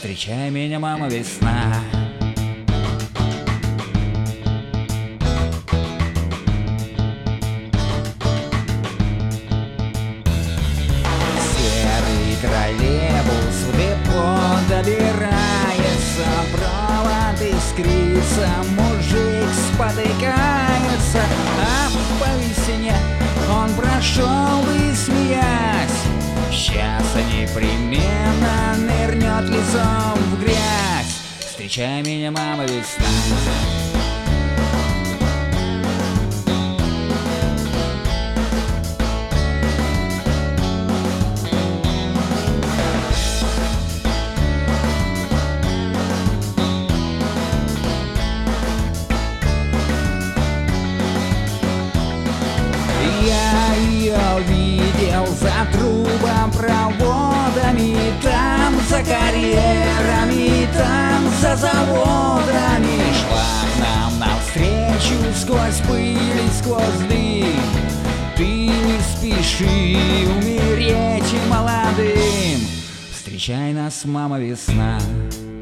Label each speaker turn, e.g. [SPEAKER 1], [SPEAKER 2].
[SPEAKER 1] Встречай меня, мама, весна. Серый троллейбус в депо добирается, провод искрится, мужик спотыкается, а по весне он прошел бы, смеясь. Сейчас непременно нырнет лицом в грязь. Встречай меня, мама, весна. Я ее видел за трубопроводами, там за карьерами, там за заводами. Шла к нам навстречу сквозь пыль и сквозь дым. Ты не спеши умереть молодым. Встречай нас, мама, весна.